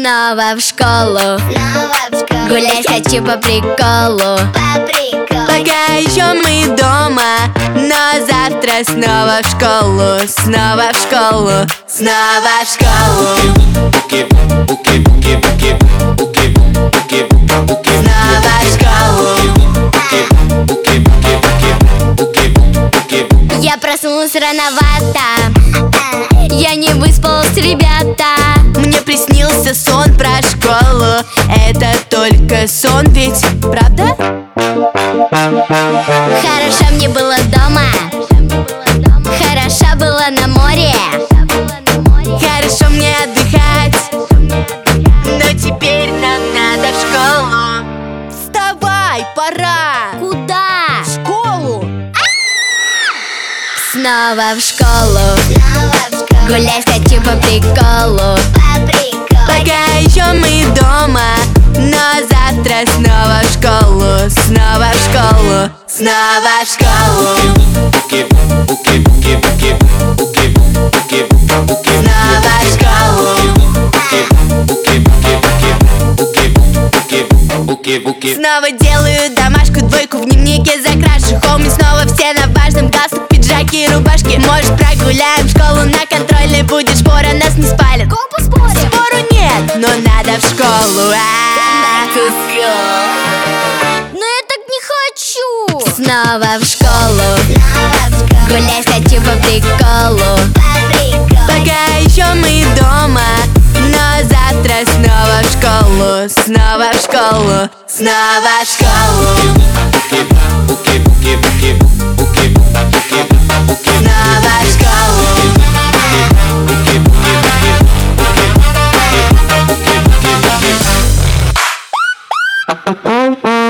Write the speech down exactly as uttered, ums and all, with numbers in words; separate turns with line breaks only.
Снова в школу,
Снова в школу.
гулять хочу по приколу.
По приколу.
Пока еще мы дома, но завтра снова в школу. Снова в школу, снова в школу. Снова в школу. Я проснулась рановато, я не выспалась, ребята. Мне приснился сон про школу. Это только сон ведь, правда? Хорошо мне было дома, хорошо было на море. Хорошо мне отдыхать, но теперь нам надо в школу. Вставай, пора! Куда? В школу. Снова в школу,
Снова в школу.
гулять хочу по приколу.
По приколу.
Пока еще мы дома, но завтра снова в школу. Снова в школу, снова в школу. Снова в школу. Снова делаю домашку, двойку в дневнике закрашу. Хоми снова все на важном, галстук, пиджаки, рубашки. Может, прогуляем школу, на контрольной будет шпора, нас не спалят.
Компу спорим.
Спору нет, но надо в школу. А-а-а.
Но я так не хочу.
Снова в школу,
Снова в школу.
гулять хочу по приколу.
По приколу.
Пока еще мы дома, но завтра снова в школу. Снова в школу, снова в школу. Снова в школу.